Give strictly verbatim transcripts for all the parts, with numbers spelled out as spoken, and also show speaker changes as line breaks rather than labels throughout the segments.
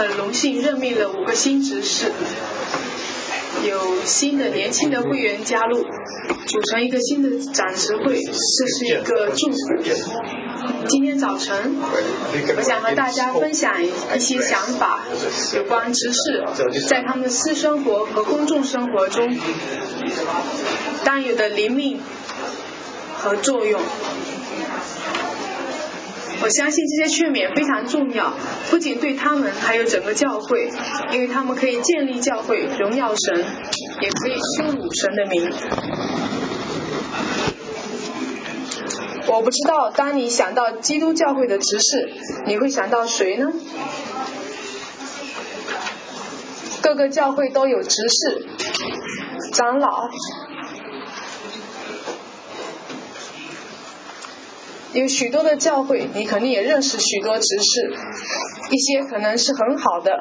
很荣幸任命了五个新执事，有新的年轻的会员加入，组成一个新的长执会，这是一个祝福。今天早晨，我想和大家分享一些想法，有关执事在他们的私生活和公众生活中担有的灵命和作用。我相信这些劝勉非常重要，不仅对他们，还有整个教会，因为他们可以建立教会，荣耀神，也可以羞辱神的名。我不知道当你想到基督教会的执事，你会想到谁呢？各个教会都有执事、长老，有许多的教会，你肯定也认识许多执事，一些可能是很好的，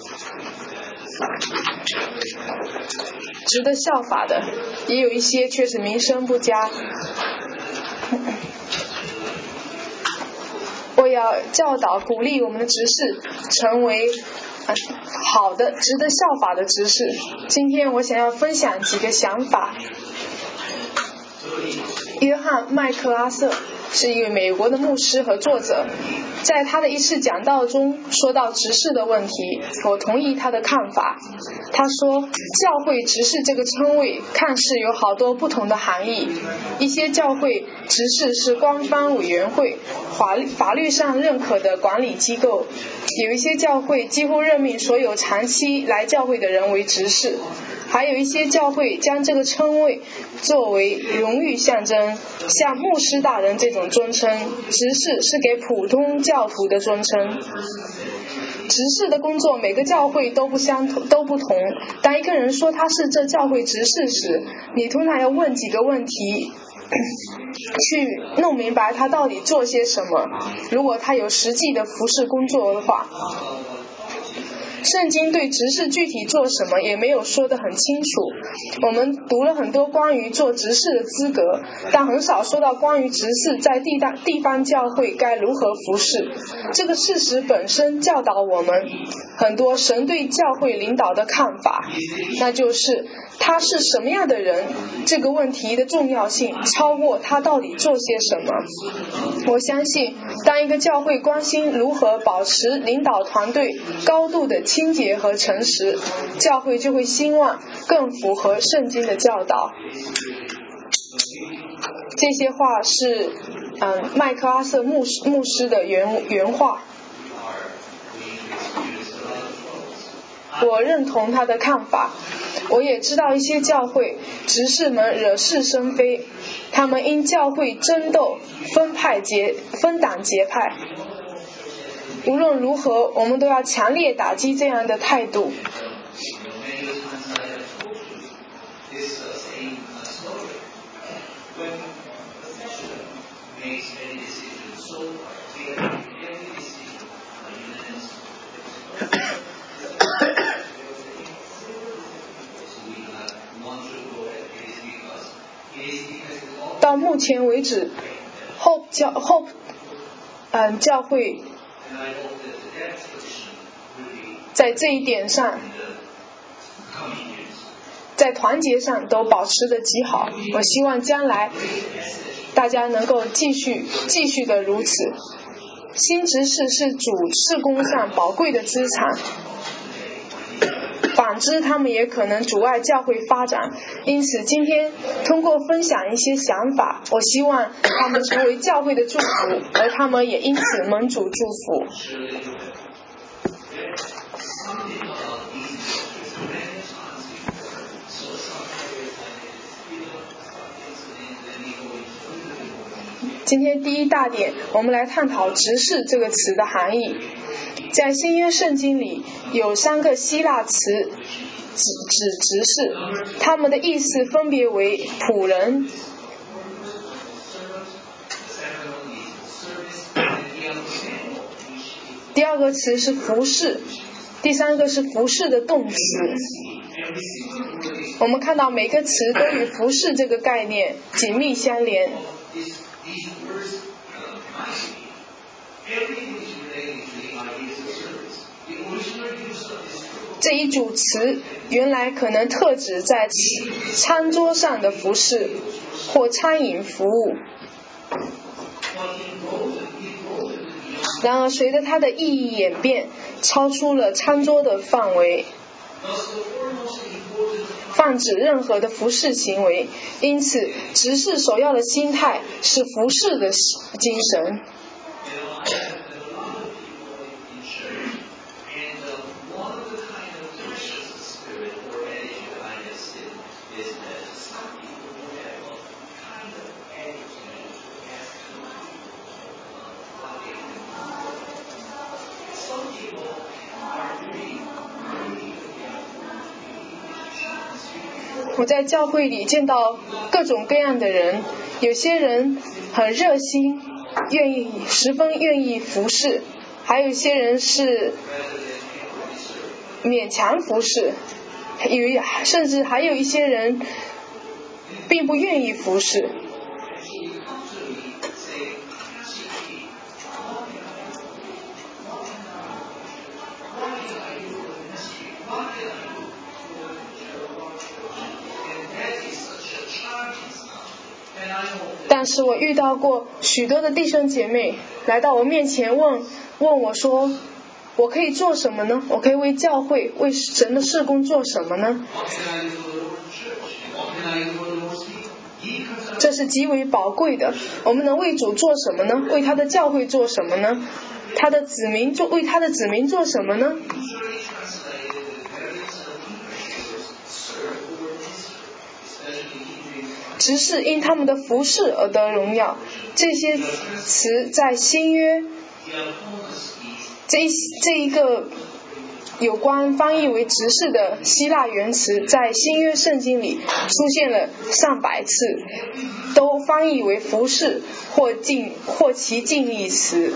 值得效法的，也有一些却是名声不佳。我要教导鼓励我们的执事成为、呃、好的值得效法的执事。今天我想要分享几个想法。约翰麦克阿瑟是一位美国的牧师和作者，在他的一次讲道中说到执事的问题，我同意他的看法。他说，教会执事这个称谓看似有好多不同的含义，一些教会执事是官方委员会，法律法律上认可的管理机构，有一些教会几乎任命所有长期来教会的人为执事，还有一些教会将这个称谓作为荣誉象征，像牧师大人这种尊称，执事是给普通教徒的尊称。执事的工作每个教会都不相同，都不同。当一个人说他是这教会执事时，你通常要问几个问题，去弄明白他到底做些什么。如果他有实际的服事工作的话，圣经对执事具体做什么也没有说得很清楚。我们读了很多关于做执事的资格，但很少说到关于执事在地大地方教会该如何服事。这个事实本身教导我们很多神对教会领导的看法，那就是他是什么样的人，这个问题的重要性超过他到底做些什么。我相信当一个教会关心如何保持领导团队高度的清洁和诚实，教会就会兴旺，更符合圣经的教导。这些话是嗯麦克阿瑟牧师牧师的原原话，我认同他的看法。我也知道一些教会执事们惹是生非，他们因教会争斗分派结分党结派。无论如何，我们都要强烈打击这样的态度。到目前为止 Hope 教 Hope 嗯教会在这一点上，在团结上都保持得极好。我希望将来大家能够继续继续的如此。新执事是主事工上宝贵的资产，反之他们也可能阻碍教会发展。因此今天通过分享一些想法，我希望他们成为教会的祝福，而他们也因此蒙主祝福。今天第一大点，我们来探讨执事这个词的含义。在新约圣经里有三个希腊词指指执事，它们的意思分别为仆人、第二个词是服侍，第三个是服侍的动词。我们看到每个词都与服侍这个概念紧密相连。 这一组词原来可能特指在餐桌上的服饰或餐饮服务，然而随着它的意义演变，超出了餐桌的范围，泛指任何的服侍行为。因此执事首要的心态是服侍的精神。我在教会里见到各种各样的人，有些人很热心，愿意十分愿意服侍，还有一些人是勉强服侍，有甚至还有一些人并不愿意服侍。但是我遇到过许多的弟兄姐妹来到我面前问问我说，我可以做什么呢？我可以为教会为神的事工做什么呢？这是极为宝贵的。我们能为主做什么呢？为他的教会做什么呢？他的子民做为他的子民做什么呢？执事因他们的服事而得荣耀。这些词在新约这这一个有关翻译为执事的希腊原词，在新约圣经里出现了上百次，都翻译为服事或近或其近义词。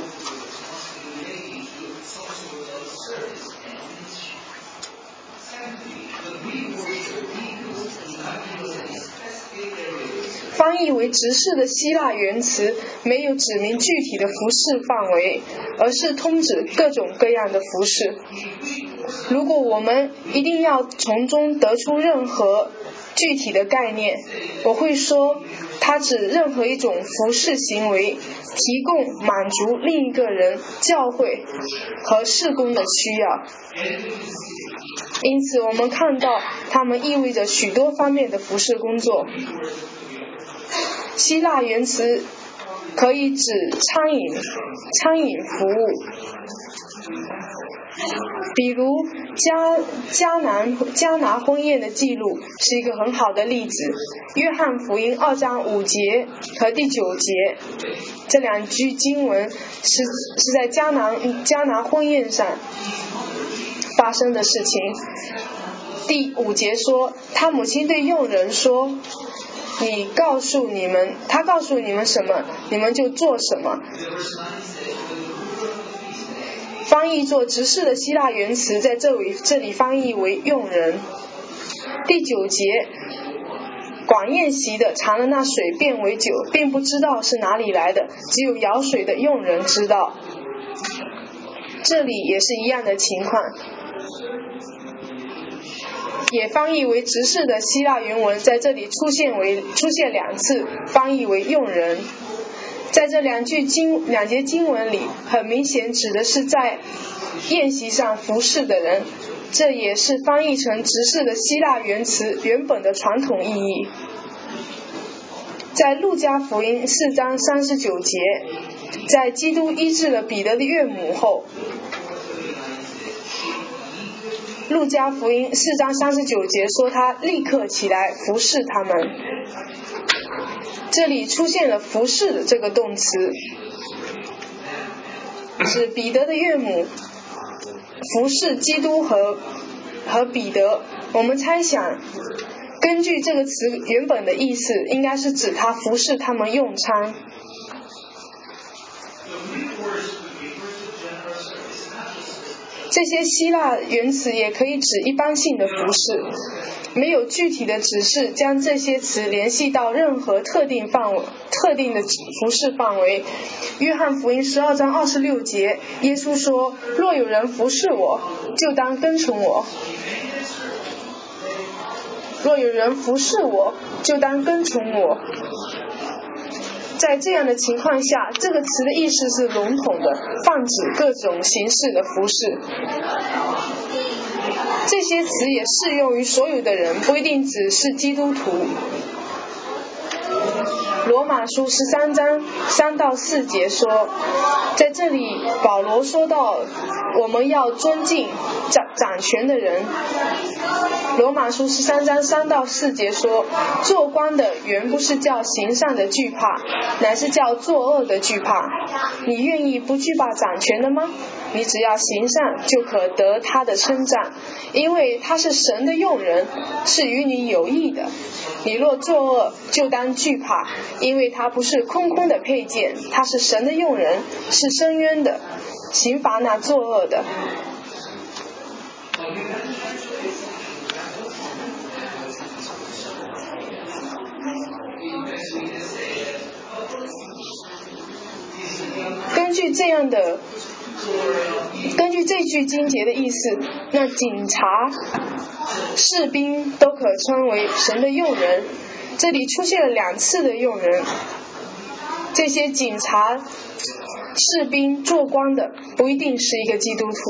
翻译为执事的希腊原词没有指明具体的服事范围，而是通指各种各样的服事。如果我们一定要从中得出任何具体的概念，我会说它指任何一种服事行为，提供满足另一个人、教会和事工的需要。因此我们看到它们意味着许多方面的服事工作。希腊原词可以指餐饮餐饮服务，比如迦迦南迦拿婚宴的记录是一个很好的例子。约翰福音二章五节和第九节这两句经文是是在迦南迦拿婚宴上发生的事情。第五节说，他母亲对佣人说，你告诉你们他告诉你们什么，你们就做什么。翻译作执事的希腊原词在这里这里翻译为佣人。第九节，管宴席的尝了那水变为酒，并不知道是哪里来的，只有舀水的佣人知道。这里也是一样的情况，也翻译为执事的希腊原文在这里出现为出现两次，翻译为佣人。在这两句经两节经文里，很明显指的是在宴席上服侍的人，这也是翻译成执事的希腊原词原本的传统意义。在路加福音四章三十九节，在基督医治了彼得的岳母后，路加福音四章三十九节说他立刻起来服侍他们。这里出现了服侍的这个动词，指彼得的岳母服侍基督和和彼得。我们猜想根据这个词原本的意思，应该是指他服侍他们用餐。这些希腊原词也可以指一般性的服侍， 没有具体的指示将这些词联系到任何特定范围、特定的服事范围。约翰福音十二章二十六节，耶稣说：“若有人服侍我，就当跟从我。若有人服侍我，就当跟从我。”在这样的情况下，这个词的意思是笼统的，泛指各种形式的服事。这些词也适用于所有的人，不一定只是基督徒。罗马书十三章三到四节说，在这里保罗说到我们要尊敬掌掌权的人。罗马书十三章三到四节说，做官的原不是叫行善的惧怕，乃是叫作恶的惧怕。你愿意不惧怕掌权的吗？你只要行善，就可得他的称赞，因为他是神的用人，是与你有益的。你若作恶，就当惧怕，因为他不是空空的佩剑，他是神的用人，是伸冤的，刑罚那作恶的。根据这样的根据这句经节的意思，那警察、士兵都可称为神的用人。这里出现了两次的用人，这些警察、士兵做官的不一定是一个基督徒。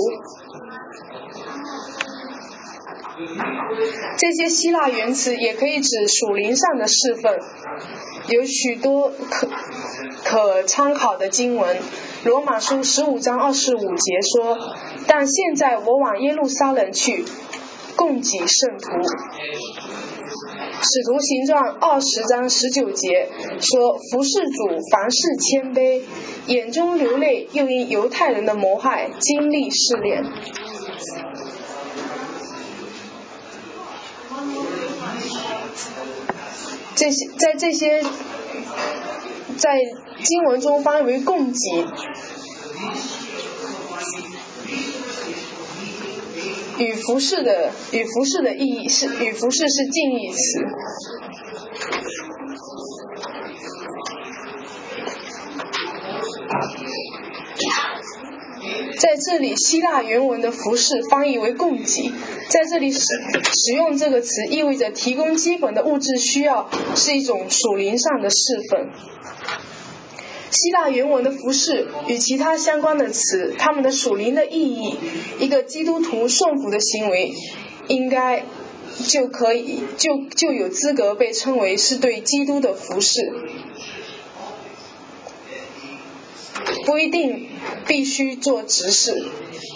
这些希腊原词也可以指属灵上的侍奉，有许多可可参考的经文。罗马书十五章二十五节说，但现在我往耶路撒冷去，供给圣徒。使徒行传二十章十九节说，服侍主凡事谦卑，眼中流泪，又因犹太人的谋害经历试炼。这些在这些在经文中翻译为供给，与服侍的与服侍的意义是与服侍是近义词。在这里希腊原文的服侍翻译为供给，在这里使使用这个词意味着提供基本的物质需要，是一种属灵上的侍奉。希腊原文的服侍与其他相关的词，它们的属灵的意义，一个基督徒顺服的行为，应该就可以就就有资格被称为是对基督的服侍，不一定必须做执事。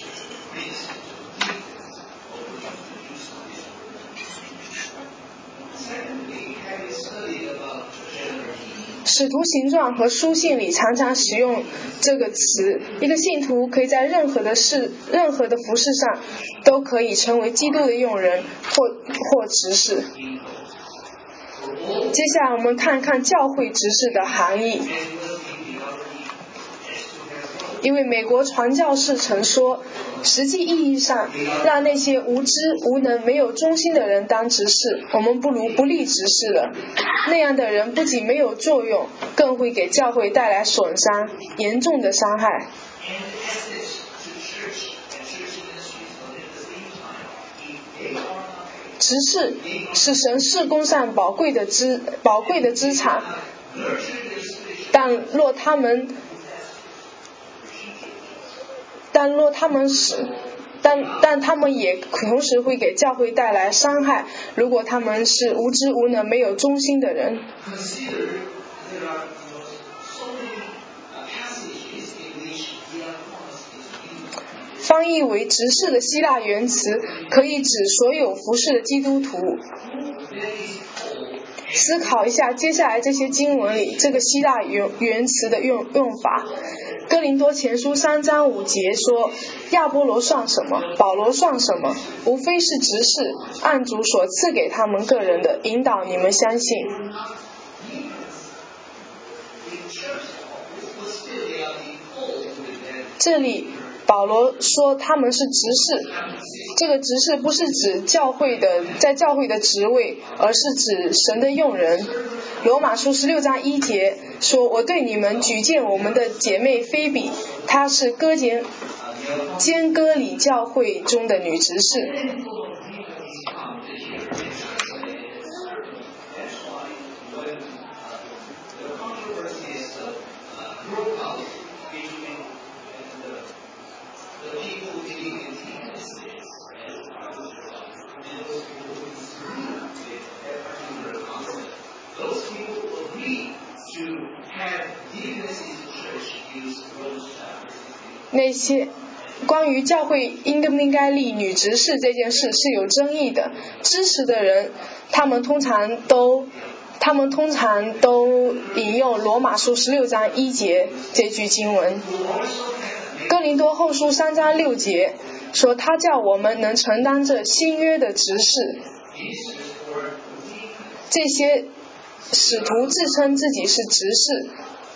使徒行传和书信里常常使用这个词，一个信徒可以在任何的事、任何的服事上都可以成为基督的用人或或执事。接下来我们看看教会执事的含义。因为美国传教士曾说，实际意义上让那些无知无能没有忠心的人当执事，我们不如不立执事了。那样的人不仅没有作用，更会给教会带来损伤，严重的伤害。执事是神事工上宝贵的资宝贵的资产，但若他们但若他们是，但但他们也同时会给教会带来伤害。如果他们是无知无能、没有忠心的人。翻译为执事的希腊原词可以指所有服侍的基督徒。思考一下接下来这些经文里这个希腊原原词的用用法。哥林多前书三章五节说，亚波罗算什么，保罗算什么，无非是执事，按主所赐给他们个人的，引导你们相信。这里保罗说他们是执事，这个执事不是指教会的在教会的职位，而是指神的用人。罗马书十六章一节说，我对你们举荐我们的姐妹菲比，她是哥简坚哥里教会中的女执事。那些关于教会应不应该立女执事这件事是有争议的，支持的人他们通常都他们通常都引用罗马书十六章一节这句经文。哥林多后书三章六节说，他叫我们能承担这新约的执事。这些使徒自称自己是执事，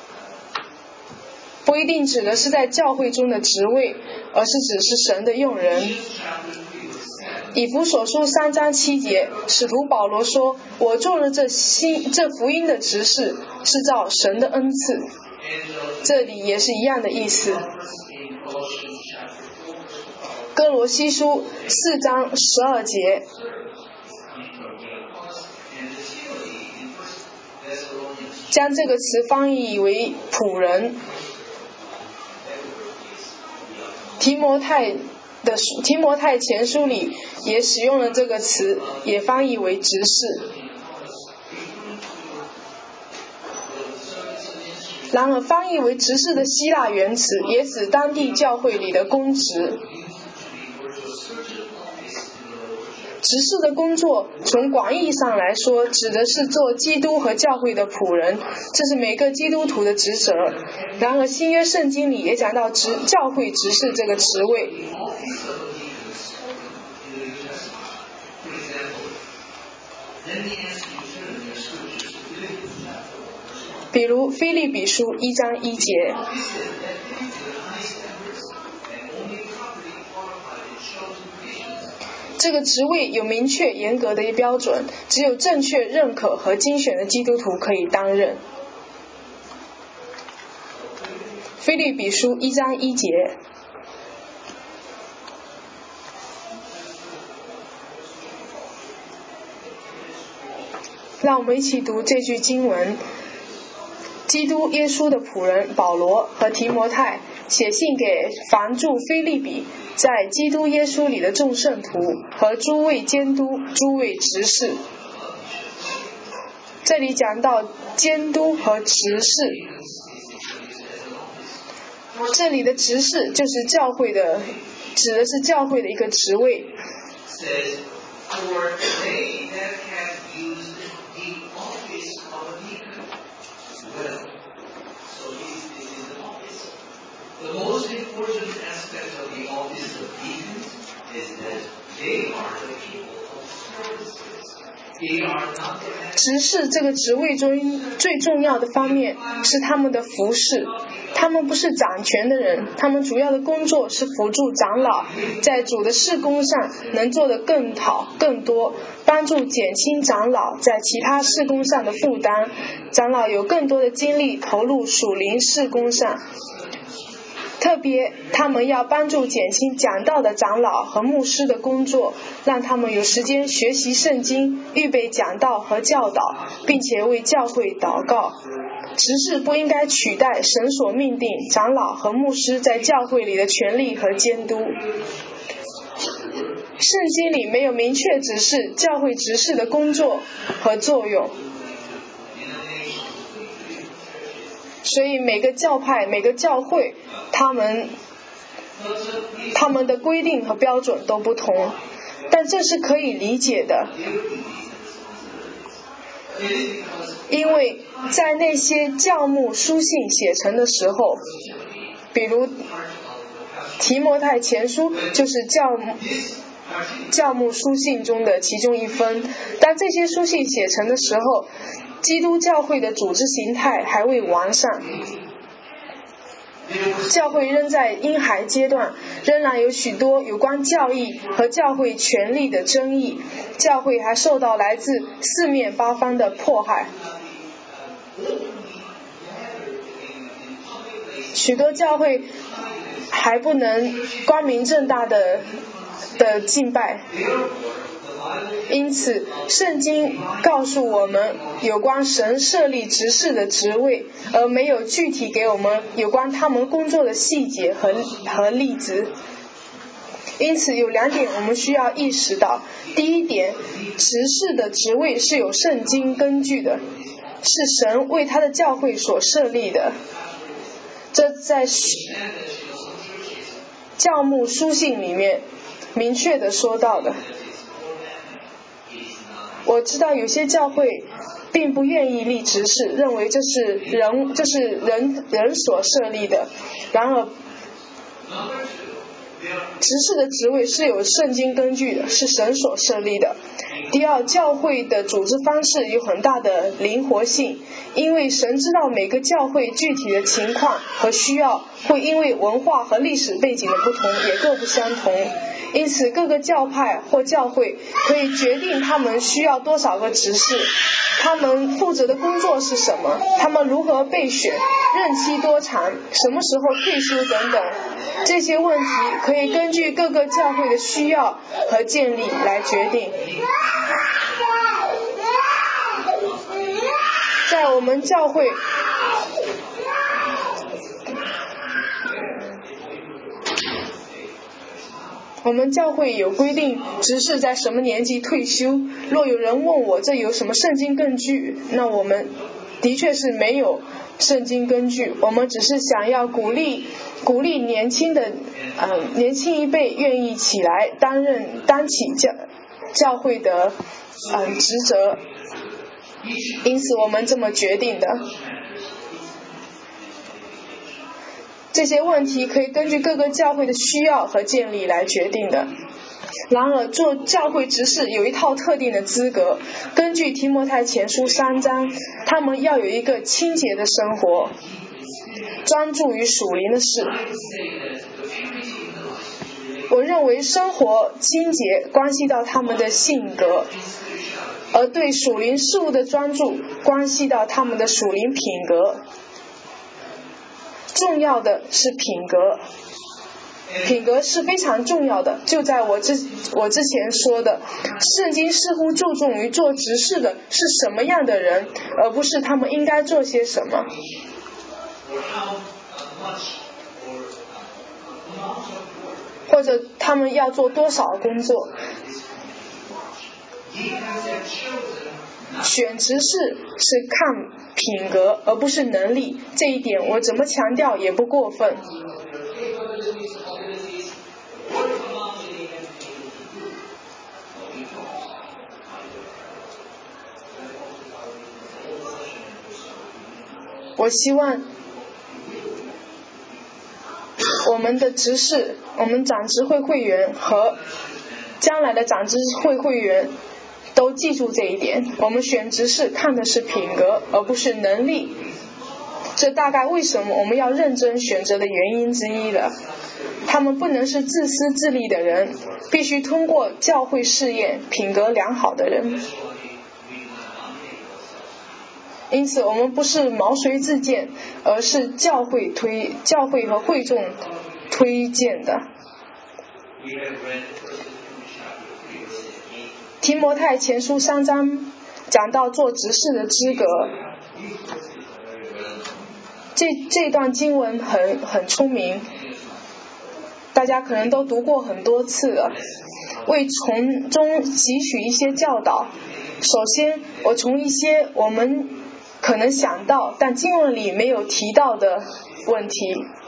不一定指的是在教会中的职位，而是指是神的用人。以弗所书三章七节，使徒保罗说，我做了这新这福音的执事，是照神的恩赐。这里也是一样的意思。哥罗西书四章十二节，将这个词翻译为仆人。提摩太的提摩太前书里也使用了这个词，也翻译为执事。然而翻译为执事的希腊原词也指当地教会里的公职。执事的工作从广义上来说指的是做基督和教会的仆人，这是每个基督徒的职责。然而新约圣经里也讲到执教会执事这个职位。比如腓立比书一章一节，这个职位有明确严格的标准，只有正确认可和精选的基督徒可以担任。腓立比书一章一节，让我们一起读这句经文。基督耶稣的仆人保罗和提摩太写信给凡住腓立比在基督耶稣里的众圣徒和诸位监督、诸位执事。这里讲到监督和执事，这里的执事就是教会的，指的是教会的一个职位。
The most important aspect of the office of deacons is that they are the people of services. They are not the
执事这个职位中最重要的方面是他们的服事，他们不是掌权的人，他们主要的工作是辅助长老在主的事工上能做得更好更多，帮助减轻长老在其他事工上的负担，长老有更多的精力投入属灵事工上。特别他们要帮助减轻讲道的长老和牧师的工作，让他们有时间学习圣经，预备讲道和教导，并且为教会祷告。执事不应该取代神所命定长老和牧师在教会里的权力和监督。圣经里没有明确指示教会执事的工作和作用，所以每个教派每个教会他们他们的规定和标准都不同，但这是可以理解的，因为在那些教牧书信写成的时候，比如提摩太前书就是教教牧书信中的其中一分，当这些书信写成的时候，基督教会的组织形态还未完善。 教会仍在婴孩阶段，仍然有许多有关教义和教会权力的争议，教会还受到来自四面八方的迫害。许多教会还不能光明正大的的敬拜，因此圣经告诉我们有关神设立执事的职位，而没有具体给我们有关他们工作的细节和和例子。因此有两点我们需要意识到。第一点，执事的职位是有圣经根据的，是神为他的教会所设立的，这在教牧书信里面明确的说到的。我知道有些教会并不愿意立执事，认为这是人这是人人所设立的。然而执事的职位是有圣经根据的，是神所设立的。第二，教会的组织方式有很大的灵活性，因为神知道每个教会具体的情况和需要，会因为文化和历史背景的不同也各不相同。因此各个教派或教会可以决定他们需要多少个执事，他们负责的工作是什么，他们如何备选，任期多长，什么时候退休等等。这些问题可以根据各个教会的需要和建立来决定。在我们教会我们教会有规定执事在什么年纪退休，若有人问我这有什么圣经根据，那我们的确是没有圣经根据，我们只是想要鼓励鼓励年轻的呃年轻一辈愿意起来担任担起教教会的呃职责，因此我们这么决定的。这些问题可以根据各个教会的需要和建立来决定的。然而做教会执事有一套特定的资格，根据提摩太前书三章，他们要有一个清洁的生活，专注于属灵的事。我认为生活清洁关系到他们的性格，而对属灵事物的专注关系到他们的属灵品格。重要的是品格，品格是非常重要的。就在我之我之前说的，圣经似乎注重于做执事的是什么样的人，而不是他们应该做些什么。或者他们要做多少工作。选执事是看品格而不是能力，这一点我怎么强调也不过分。我希望我们的执事，我们长执会会员和将来的长执会会员都记住这一点，我们选执事看的是品格而不是能力，这大概为什么我们要认真选择的原因之一了。他们不能是自私自利的人，必须通过教会试验品格良好的人。因此我们不是毛遂自荐，而是教会推教会和会众推荐的。提摩太前书三章讲到做执事的资格，这这段经文很很出名，大家可能都读过很多次了。为从中汲取一些教导，首先我从一些我们可能想到但经文里没有提到的问题，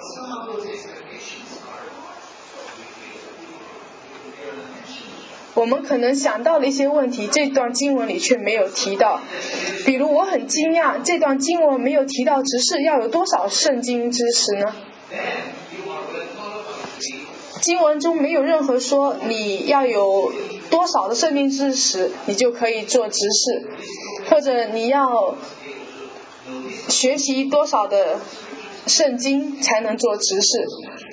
我们可能想到了一些问题，这段经文里却没有提到。比如我很惊讶，这段经文没有提到执事要有多少圣经知识呢？经文中没有任何说你要有多少的圣经知识你就可以做执事，或者你要学习多少的圣经才能做执事。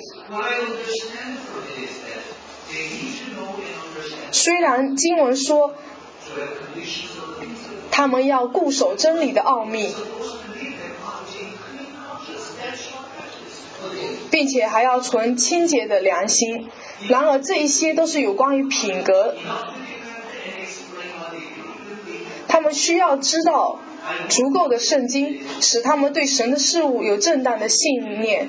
虽然经文说他们要固守真理的奥秘，并且还要存清洁的良心，然而这一些都是有关于品格，他们需要知道足够的圣经，使他们对神的事物有正当的信念，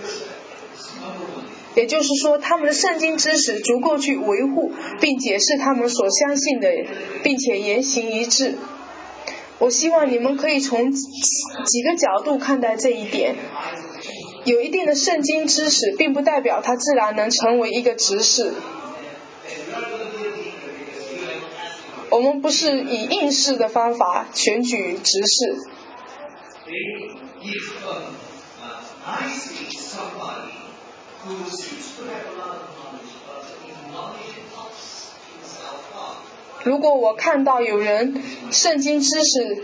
也就是说他们的圣经知识足够去维护并解释他们所相信的，并且言行一致。我希望你们可以从几个角度看待这一点。有一定的圣经知识并不代表他自然能成为一个执事，我们不是以应试的方法选举执事。如果我看到有人圣经知识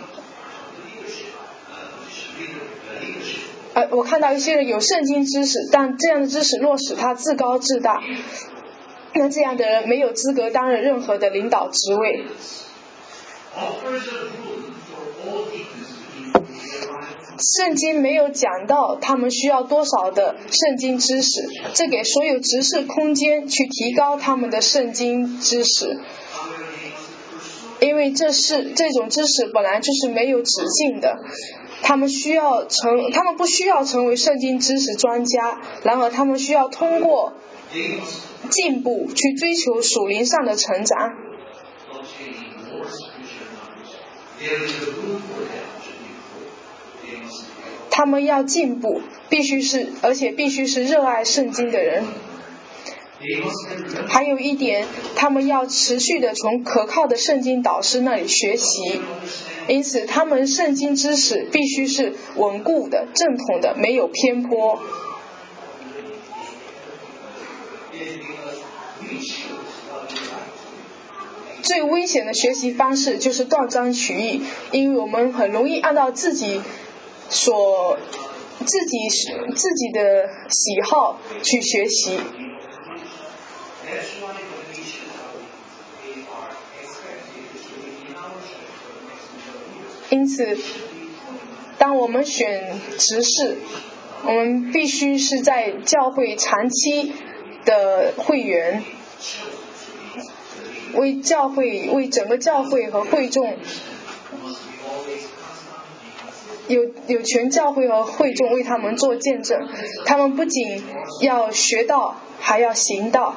呃，我看到一些人有圣经知识，但这样的知识若使他自高自大，那这样的人没有资格担任任何的领导职位。圣经没有讲到他们需要多少的圣经知识，这给所有执事空间去提高他们的圣经知识，因为这是这种知识本来就是没有止境的。他们需要成，他们不需要成为圣经知识专家，然而他们需要通过进步去追求属灵上的成长。他们要进步，必须是，而且必须是热爱圣经的人。还有一点，他们要持续的从可靠的圣经导师那里学习，因此他们圣经知识必须是稳固的、正统的，没有偏颇。最危险的学习方式就是断章取义，因为我们很容易按照自己所自己自己的喜好去学习。因此当我们选执事，我们必须是在教会长期的会员，为教会为整个教会和会众有有全教会和会众为他们做见证，他们不仅要学道，还要行道。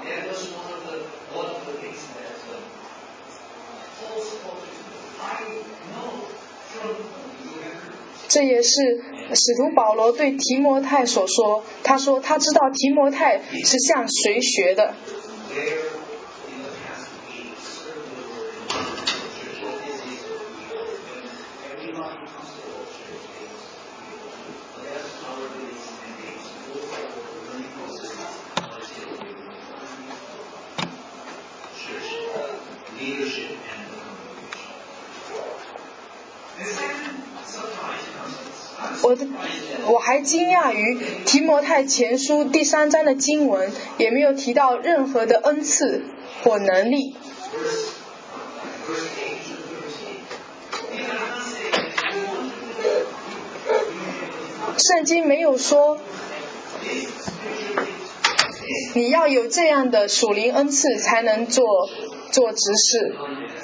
这也是使徒保罗对提摩太所说，他说他知道提摩太是向谁学的。我的我还惊讶于提摩太前书第三章的经文也没有提到任何的恩赐或能力。圣经没有说你要有这样的属灵恩赐才能做做执事。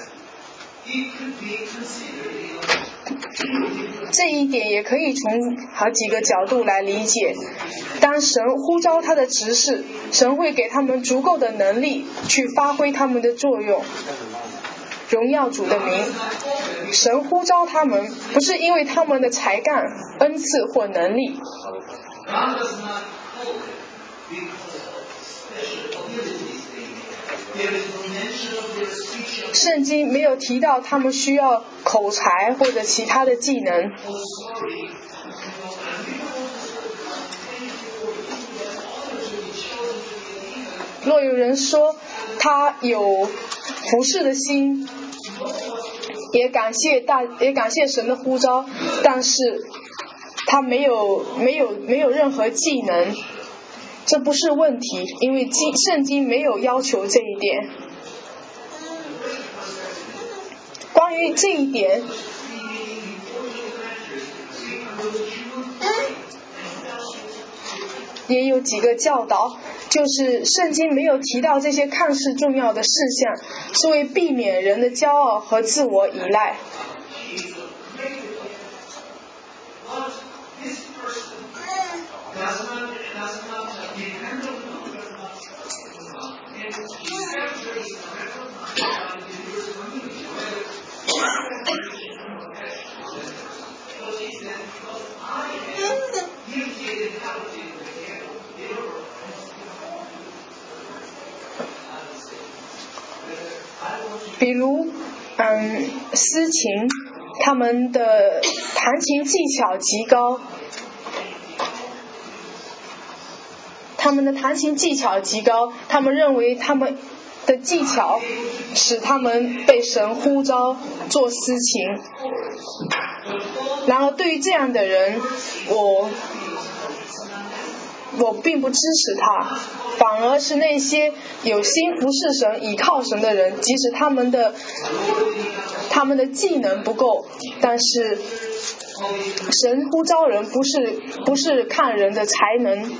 这一点也可以从好几个角度来理解。当神呼召他的执事，神会给他们足够的能力去发挥他们的作用，荣耀主的名。神呼召他们不是因为他们的才干、恩赐或能力，圣经没有提到他们需要口才或者其他的技能。若有人说他有服侍的心，也感谢大也感谢神的呼召，但是他没有没有没有任何技能，这不是问题，因为经圣经没有要求这一点。关于这一点，也有几个教导，就是圣经没有提到这些看似重要的事项，是为避免人的骄傲和自我依赖。比如，嗯，司琴，他们的弹琴技巧极高，他们的弹琴技巧极高，他们认为他们的技巧使他们被神呼召做司琴。然而，对于这样的人，我我并不支持他。反而是那些有心服侍神、倚靠神的人，即使他们的他们的技能不够，但是神呼召人不是不是看人的才能。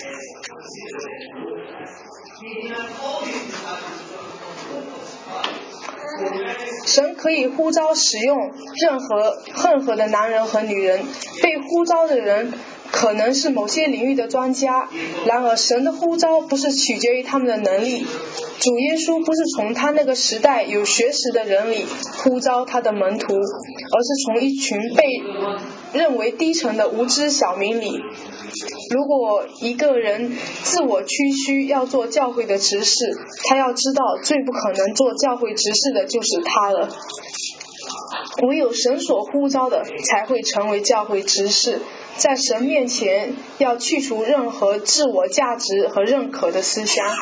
神可以呼召使用任何任何的男人和女人，被呼召的人可能是某些领域的专家，然而神的呼召不是取决于他们的能力。主耶稣不是从他那个时代有学识的人里呼召他的门徒，而是从一群被认为低沉的无知小民里。如果一个人自我屈虚要做教会的执事，他要知道最不可能做教会执事的就是他了。唯有神所呼召的才会成为教会执事，在神面前要去除任何自我价值和认可的思想。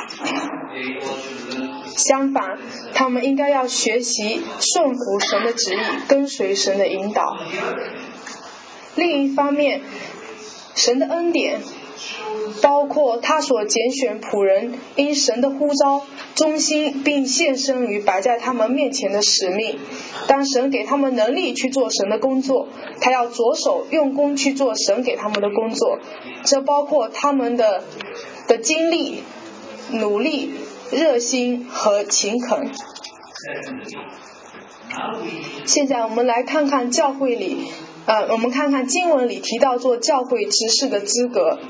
相反，他们应该要学习顺服神的旨意，跟随神的引导。另一方面，神的恩典包括他所拣选仆人因神的呼召忠心并献身于摆在他们面前的使命。当神给他们能力去做神的工作，他要着手用功去做神给他们的工作，这包括他们的的精力、努力、热心和勤恳。现在我们来看看教会里呃，我们看看经文里提到做教会执事的资格。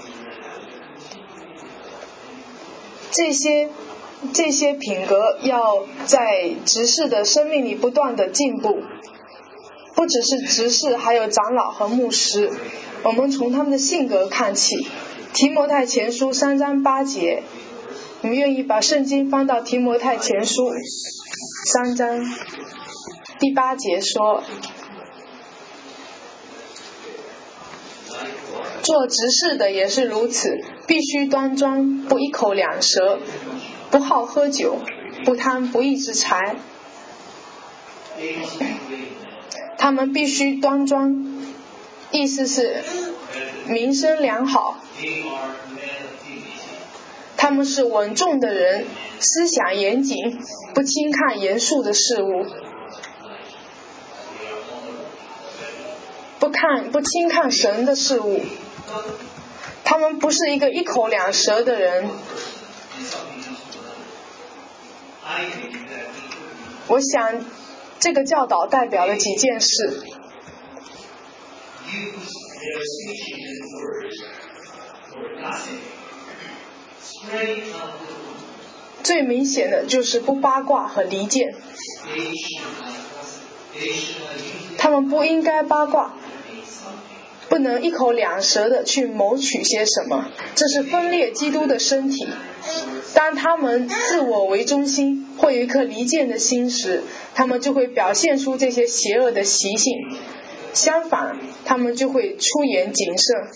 这些这些品格要在执事的生命里不断的进步，不只是执事，还有长老和牧师。我们从他们的性格看起。提摩太前书三章八节，你们愿意把圣经翻到提摩太前书三章第八节说，做执事的也是如此，必须端庄，不一口两舌，不好喝酒，不贪不义之财。他们必须端庄，意思是名声良好。他们是稳重的人，思想严谨，不轻看严肃的事物，不看不轻看神的事物。他们不是一个一口两舌的人。我想这个教导代表了几件事。最明显的就是不八卦和离间。他们不应该八卦，不能一口两舌的去谋取些什么，这是分裂基督的身体。当他们自我为中心，或有一颗离间的心时，他们就会表现出这些邪恶的习性。相反，他们就会出言谨慎。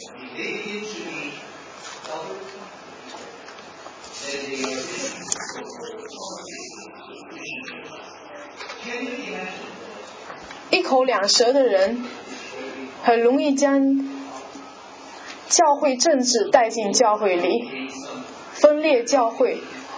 一口两舌的人很容易将教会政治带进教会里，分裂教会。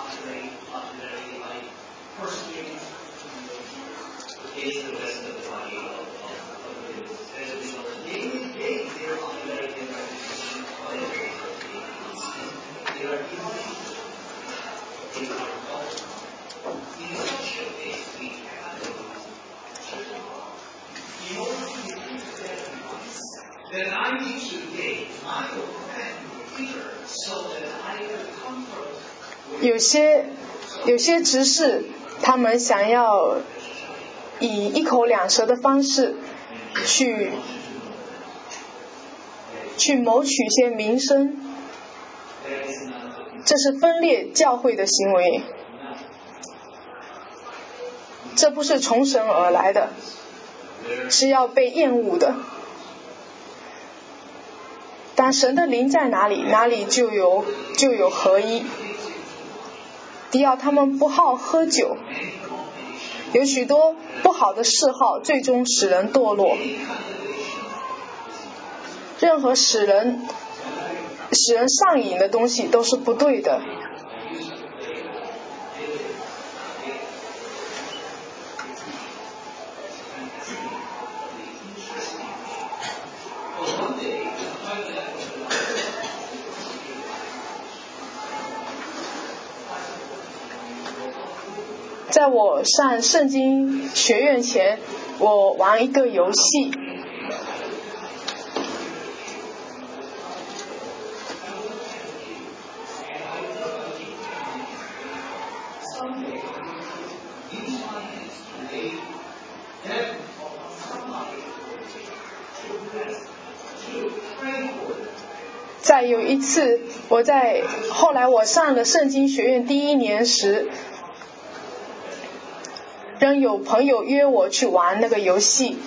有些有些执事，他们想要以一口两舌的方式去去谋取一些名声，这是分裂教会的行为，这不是从神而来的，是要被厌恶的。但神的灵在哪里，哪里就有就有合一。迪奥他们不好喝酒，有许多不好的嗜好，最终使人堕落。任何使人使人上瘾的东西都是不对的。在我上圣经学院前，我玩一个游戏，在有一次，我在后来我上了圣经学院第一年时，仍有朋友约我去玩那个游戏。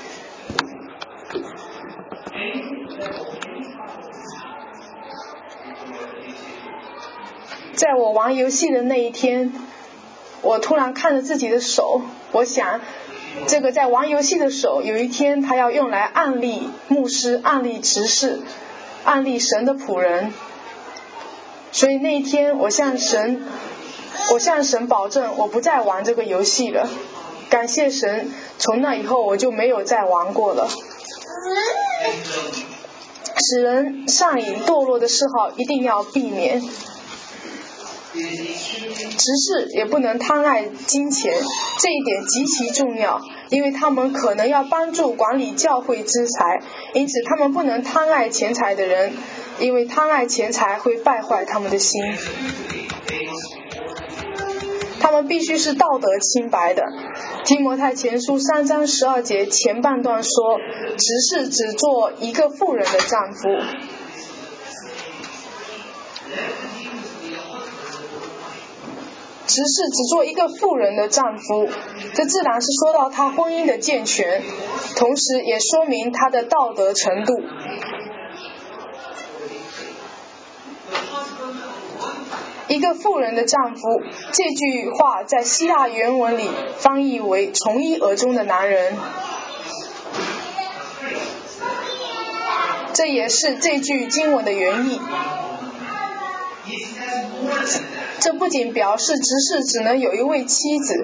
在我玩游戏的那一天，我突然看着自己的手，我想这个在玩游戏的手有一天他要用来案例牧师、案例执事、案例神的仆人。所以那一天我向神我向神保证，我不再玩这个游戏了。感谢神，从那以后我就没有再玩过了。使人上瘾堕落的嗜好一定要避免。执事也不能贪爱金钱，这一点极其重要，因为他们可能要帮助管理教会资财，因此他们不能贪爱钱财的人，因为贪爱钱财会败坏他们的心。他们必须是道德清白的。提摩太前书三章十二节前半段说，执事只做一个妇人的丈夫。执事只做一个妇人的丈夫，这自然是说到他婚姻的健全，同时也说明他的道德程度。一个妇人的丈夫，这句话在希腊原文里翻译为从一而终的男人，这也是这句经文的原意。这不仅表示执事只能有一位妻子，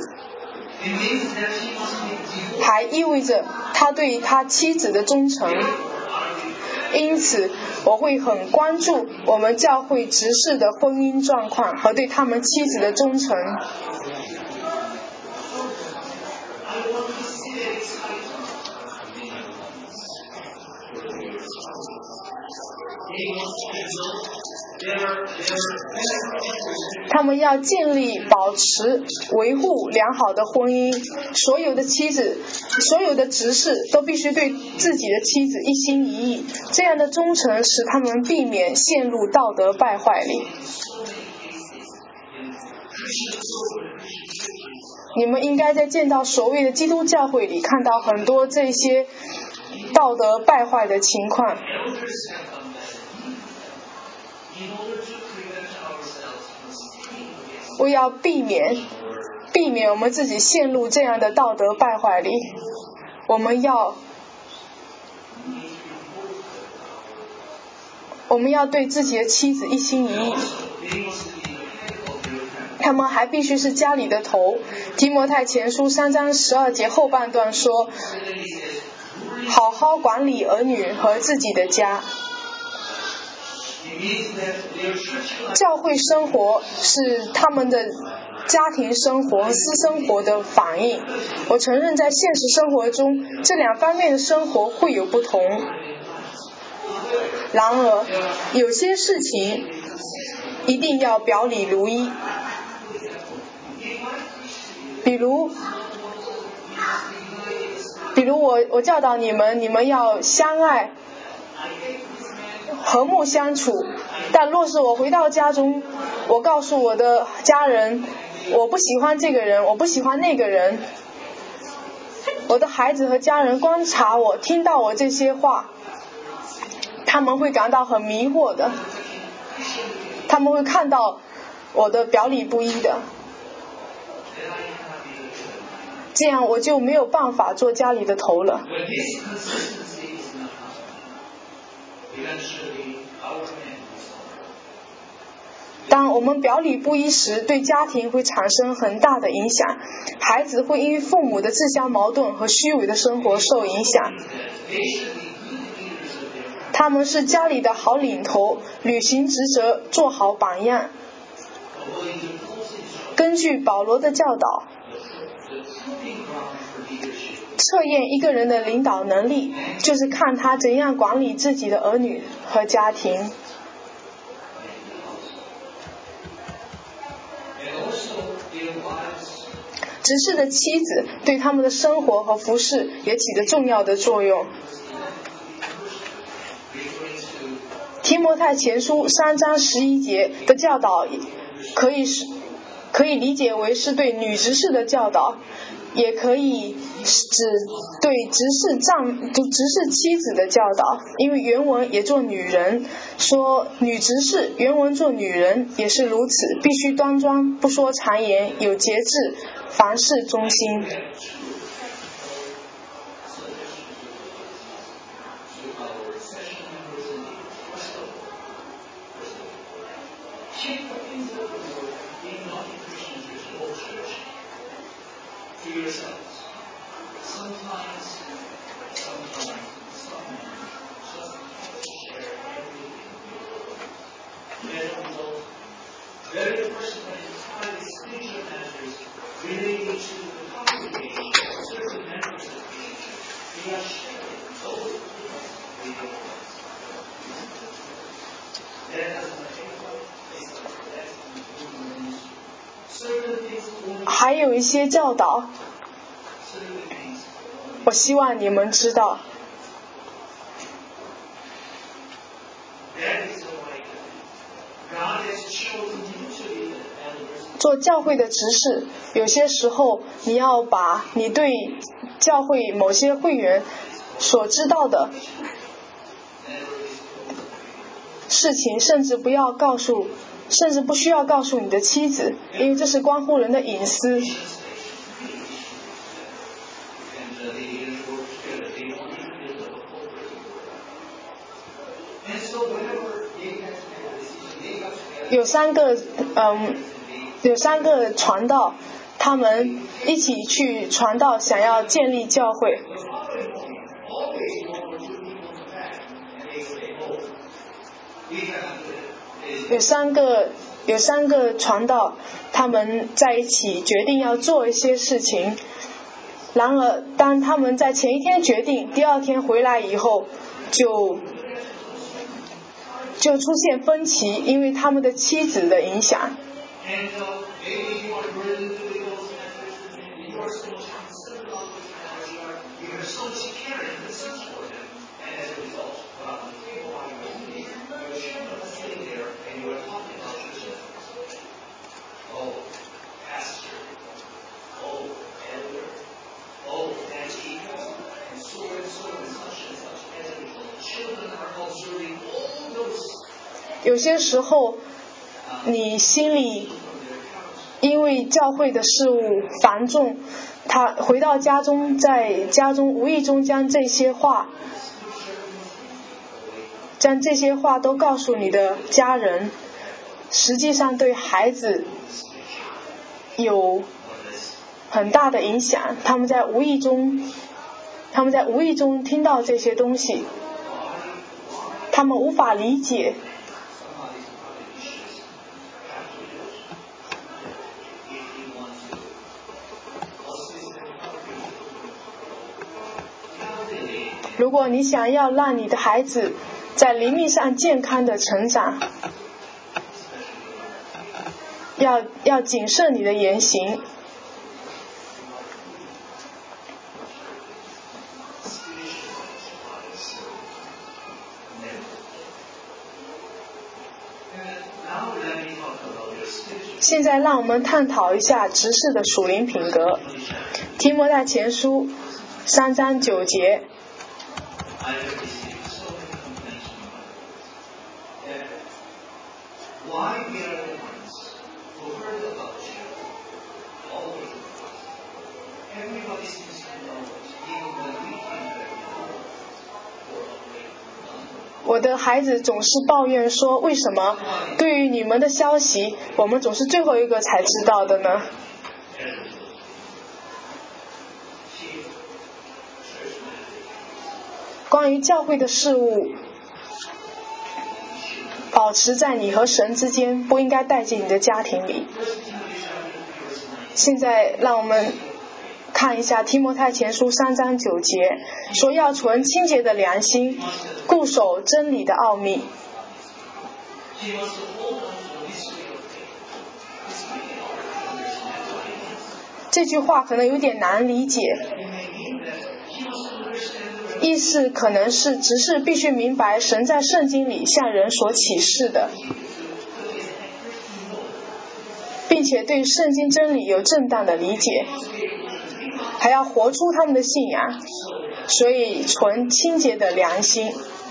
还意味着他对他妻子的忠诚。因此我会很关注我们教会执事的婚姻状况和对他们妻子的忠诚。他们要建立、保持、维护良好的婚姻。所有的妻子、所有的执事都必须对自己的妻子一心一意。这样的忠诚使他们避免陷入道德败坏里。你们应该在见到所谓的基督教会里看到很多这些道德败坏的情况。我要避免避免我们自己陷入这样的道德败坏里。我们要我们要对自己的妻子一心一意，他们还必须是家里的头。提摩太前书三章十二节后半段说，好好管理儿女和自己的家。教会生活是他们的家庭生活和私生活的反应。我承认在现实生活中这两方面的生活会有不同，然而有些事情一定要表里如一，比如比如我我教导你们，你们要相爱和睦相处，但若是我回到家中，我告诉我的家人我不喜欢这个人，我不喜欢那个人，我的孩子和家人观察我，听到我这些话，他们会感到很迷惑的，他们会看到我的表里不一的，这样我就没有办法做家里的头了。当我们表里不一时，对家庭会产生很大的影响，孩子会因为父母的自相矛盾和虚伪的生活受影响。他们是家里的好领头，履行职责，做好榜样。根据保罗的教导，测验一个人的领导能力，就是看他怎样管理自己的儿女和家庭。执事的妻子对他们的生活和服事也起着重要的作用。提摩太前书三章十一节的教导可以是可以理解为是对女执事的教导，也可以指对执事丈执事妻子的教导，因为原文也做女人，说女执事原文做女人也是如此，必须端庄，不说谗言，有节制，凡事忠心。还有一些教导，我希望你们知道。做教会的执事，有些时候你要把你对教会某些会员所知道的事情，甚至不要告诉甚至不需要告诉你的妻子，因为这是关乎人的隐私。有三个嗯，有三个传道，他们一起去传道，想要建立教会。有三个有三个传道，他们在一起决定要做一些事情，然而当他们在前一天决定，第二天回来以后就就出现分歧，因为他们的妻子的影响。有些时候你心里因为教会的事物繁重，他回到家中，在家中无意中将这些话将这些话都告诉你的家人，实际上对孩子有很大的影响。他们在无意中，他们在无意中听到这些东西，他们无法理解。如果你想要让你的孩子在灵命上健康的成长，要要谨慎你的言行。现在让我们探讨一下执事的属灵品格。提摩太前书三章九节。我的孩子总是抱怨说，为什么对于你们的消息，我们总是最后一个才知道的呢？关于教会的事物，保持在你和神之间，不应该带进你的家庭里。现在让我们看一下提摩太前书三章九节，说要存清洁的良心，固守真理的奥秘。这句话可能有点难理解，意思可能是执事必须明白神在圣经里向人所启示的，并且对圣经真理有正当的理解，还要活出他们的信仰，所以存清洁的良心。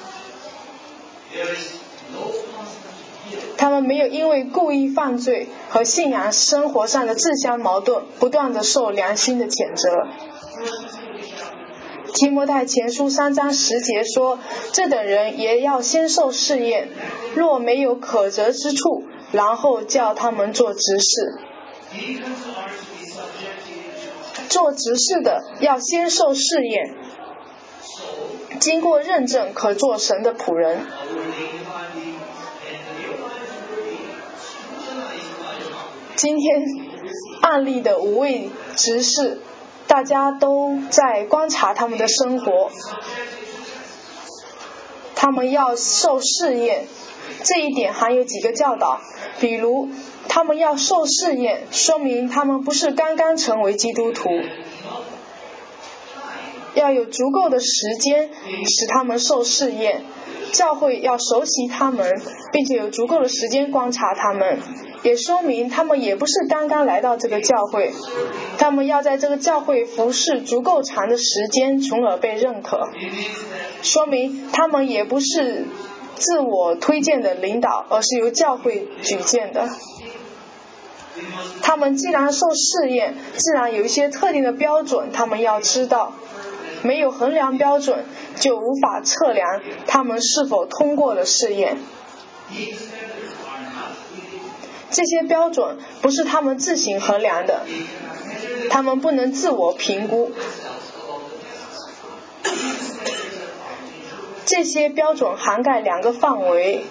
他们没有因为故意犯罪和信仰生活上的自相矛盾，不断的受良心的谴责。提摩太前书三章十节说，这等人也要先受试验，若没有可责之处，然后叫他们做执事。做执事的要先受试验，经过认证可做神的仆人。今天案例的五位执事，大家都在观察他们的生活，他们要受试验，这一点还有几个教导，比如他们要受试验，说明他们不是刚刚成为基督徒，要有足够的时间使他们受试验，教会要熟悉他们，并且有足够的时间观察他们，也说明他们也不是刚刚来到这个教会，他们要在这个教会服侍足够长的时间，从而被认可，说明他们也不是自我推荐的领导，而是由教会举荐的。他们既然受试验，自然有一些特定的标准，他们要知道，没有衡量标准，就无法测量他们是否通过了试验。这些标准不是他们自行衡量的，他们不能自我评估。这些标准涵盖两个范围，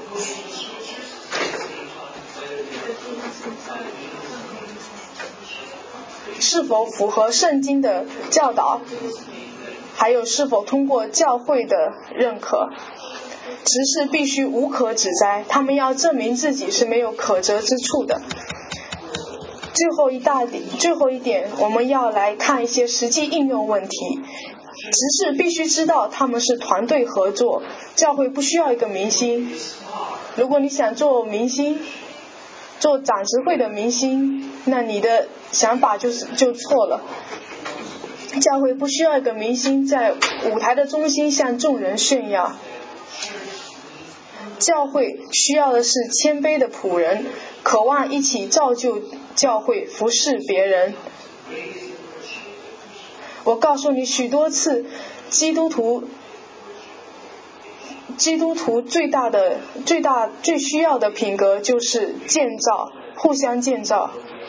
是否符合圣经的教导，还有是否通过教会的认可。执事必须无可指摘，他们要证明自己是没有可责之处的。最后一大点，最后一点，我们要来看一些实际应用问题。执事必须知道他们是团队合作，教会不需要一个明星。如果你想做明星，做长执会的明星，那你的想法就是就错了。教会不需要一个明星在舞台的中心向众人炫耀，教会需要的是谦卑的仆人，渴望一起造就教会，服侍别人。我告诉你许多次，基督徒基督徒最大的、最大、最需要的品格就是建造，互相建造。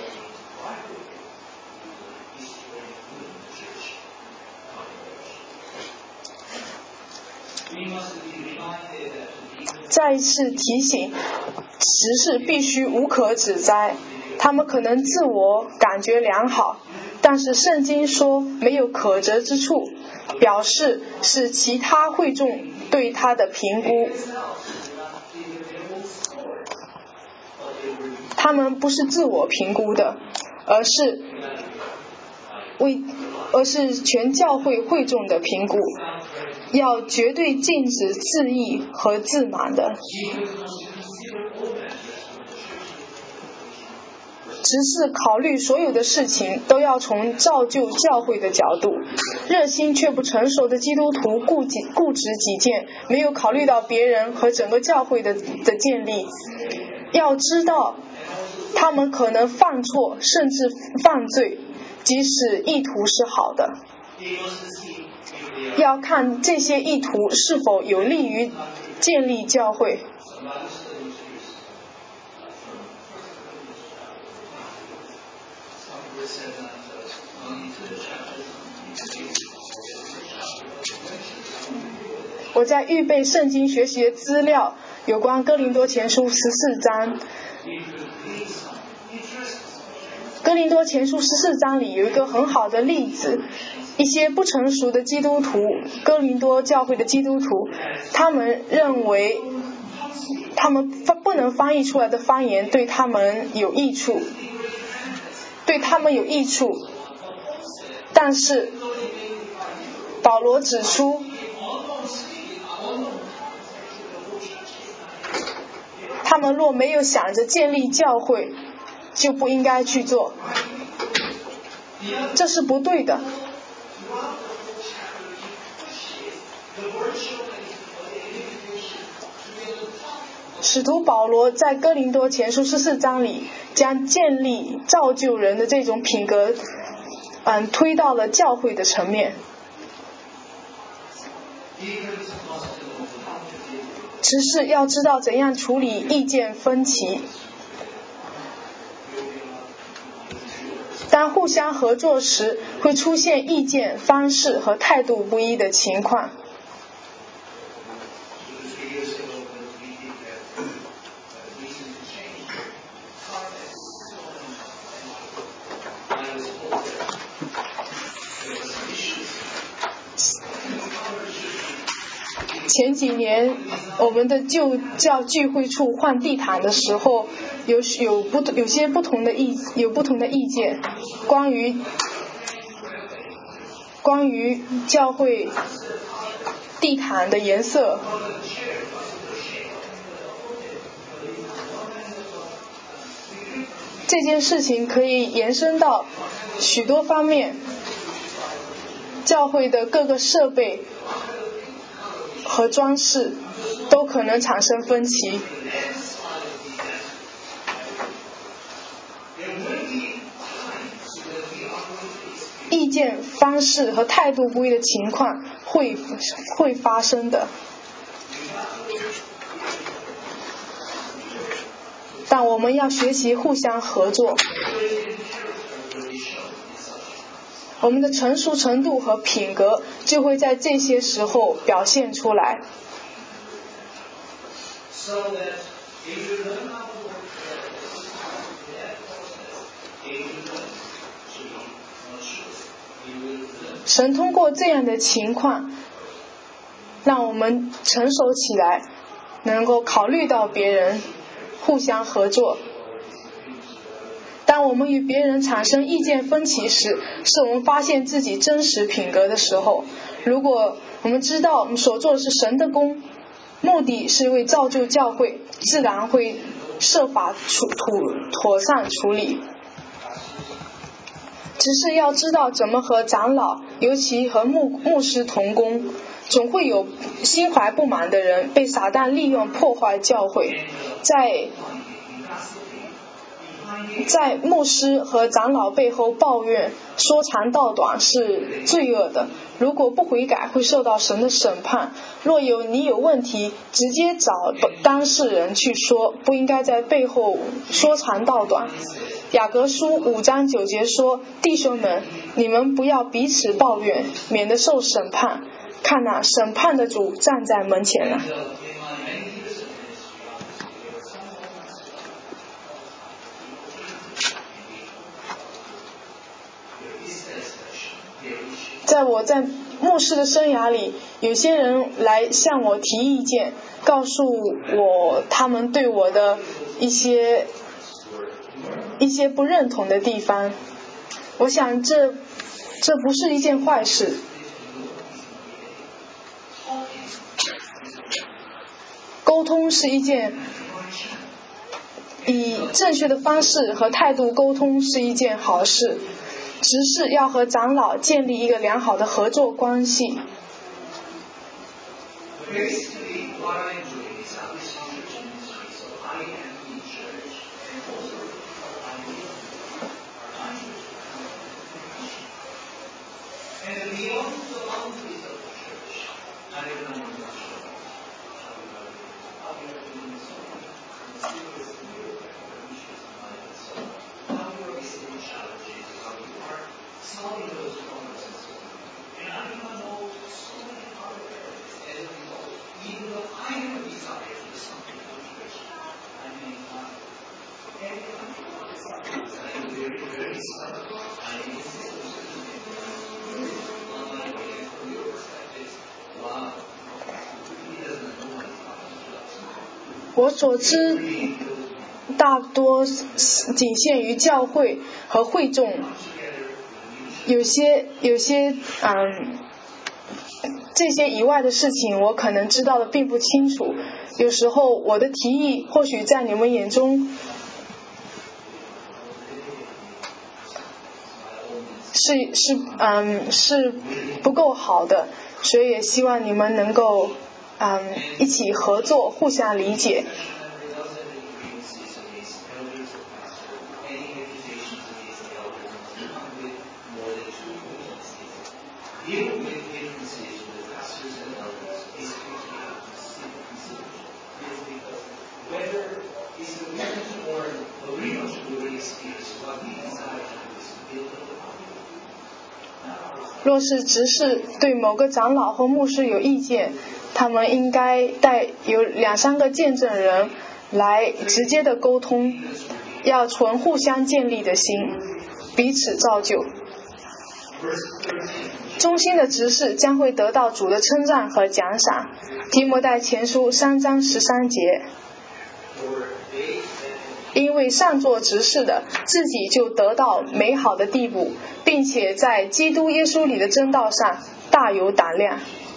再一次提醒，执事必须无可指摘，他们可能自我感觉良好，但是圣经说没有可责之处，表示是其他会众对他的评估。他们不是自我评估的，而是为而是全教会会众的评估，要绝对禁止自义和自满的。执事考虑所有的事情都要从造就教会的角度，热心却不成熟的基督徒固己固执己见，没有考虑到别人和整个教会的的建立。要知道他们可能犯错甚至犯罪，即使意图是好的，要看这些意图是否有利于建立教会。我在预备圣经学习的资料，有关哥林多前书十四章。哥林多前书十四章里有一个很好的例子，一些不成熟的基督徒，哥林多教会的基督徒，他们认为他们不能翻译出来的方言对他们有益处，对他们有益处，但是保罗指出，他们若没有想着建立教会，就不应该去做，这是不对的。使徒保罗在哥林多前书十四章里，将建立造就人的这种品格，嗯，推到了教会的层面。只是要知道怎样处理意见分歧。当互相合作时，会出现意见、方式和态度不一的情况。前几年我们的旧教聚会处换地毯的时候，有有不有些不同的意有不同的意见，关于关于教会地毯的颜色。这件事情可以延伸到许多方面，教会的各个设备和装饰都可能产生分歧。意见、方式和态度不一的情况会会发生的，但我们要学习互相合作。我们的成熟程度和品格就会在这些时候表现出来。神通过这样的情况，让我们成熟起来，能够考虑到别人，互相合作。当我们与别人产生意见分歧时，是我们发现自己真实品格的时候。如果我们知道我们所做的是神的工，目的是为造就教会，自然会设法处妥善处理。只是要知道怎么和长老，尤其和牧牧师同工，总会有心怀不满的人被撒旦利用破坏教会。在在牧师和长老背后抱怨说长道短是罪恶的，如果不悔改会受到神的审判。若有你有问题，直接找当事人去说，不应该在背后说长道短。雅各书五章九节说，弟兄们，你们不要彼此抱怨，免得受审判。看哪，审判的主站在门前了。在我在牧师的生涯里，有些人来向我提意见，告诉我他们对我的一些一些不认同的地方。我想这这不是一件坏事。沟通是一件以正确的方式和态度沟通是一件好事。执事要和长老建立一个良好的合作关系。我所知大多仅限于教会和会众，有些有些嗯这些以外的事情我可能知道的并不清楚。有时候我的提议或许在你们眼中是是嗯是不够好的，所以也希望你们能够嗯一起合作，互相理解。若是执事对某个长老或牧师有意见，他们应该带有两三个见证人来直接的沟通，要存互相建立的心，彼此造就。忠心的执事将会得到主的称赞和奖赏。提摩太前书三章十三节。因为上做执事的自己就得到美好的地步，并且在基督耶稣里的真道上大有胆量。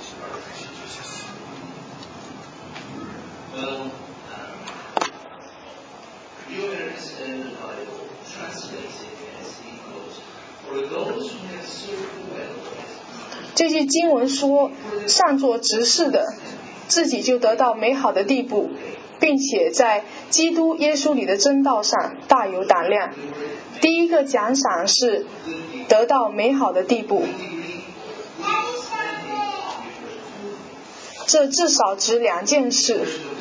这些经文说，上做执事的自己就得到美好的地步，并且在基督耶稣里的真道上大有胆量。第一个奖赏是得到美好的地步，这至少指两件事，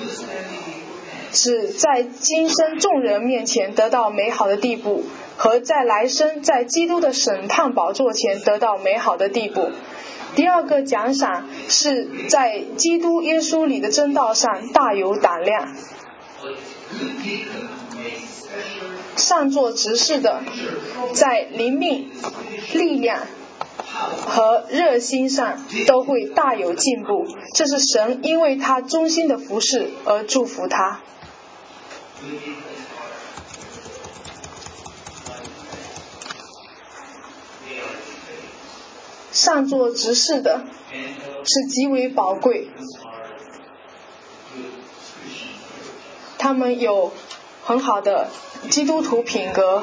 指在今生众人面前得到美好的地步，和在来生在基督的审判宝座前得到美好的地步。第二个奖赏是在基督耶稣里的真道上大有胆量。上做执事的在灵命、力量和热心上都会大有进步，这是神因为他忠心的服侍而祝福他。上做执事的是极为宝贵，他们有很好的基督徒品格。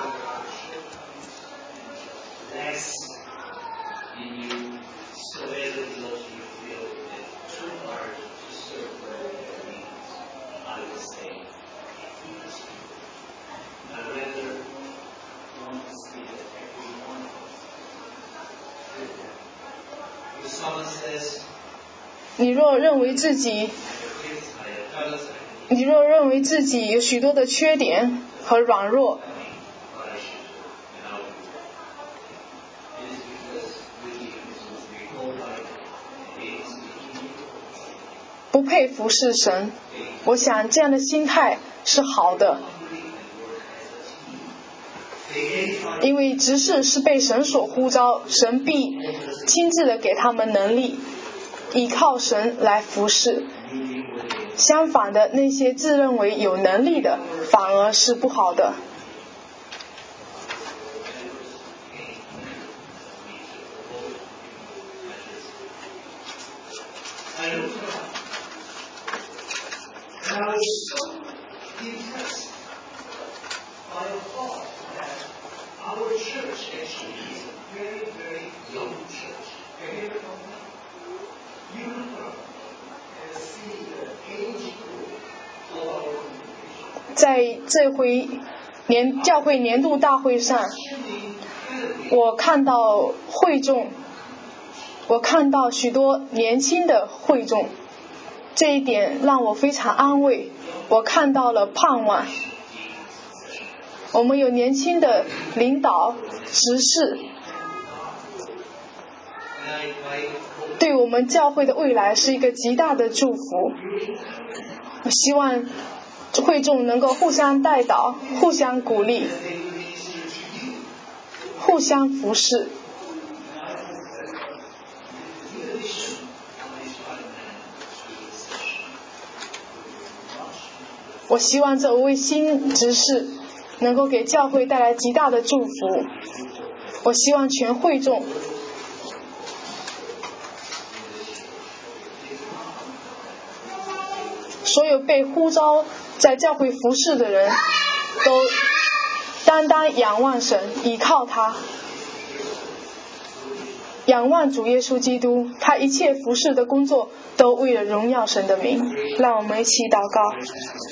someone says,
你若认为自己
I have
你若认为自己有许多的缺点和软弱，
what I should do, and I'll do it. It is because we we hold like it is speaking.
不配服侍神。我想这样的心态是好的，因为执事是被神所呼召，神必亲自的给他们能力，依靠神来服侍。相反的，那些自认为有能力的，反而是不好的。
And I was so impressed by the thought that our church actually is a very, very young church. Have you ever thought that? You look up and see the age group of our congregation.
在这回年教会年度大会上，我看到会众，我看到许多年轻的会众。这一点让我非常安慰，我看到了盼望。我们有年轻的领导、执事，对我们教会的未来是一个极大的祝福。我希望会众能够互相带导、互相鼓励、互相服侍。我希望这位新执事能够给教会带来极大的祝福。我希望全会众所有被呼召在教会服侍的人都单单仰望神，依靠他，仰望主耶稣基督，他一切服侍的工作都为了荣耀神的名。让我们一起祷告。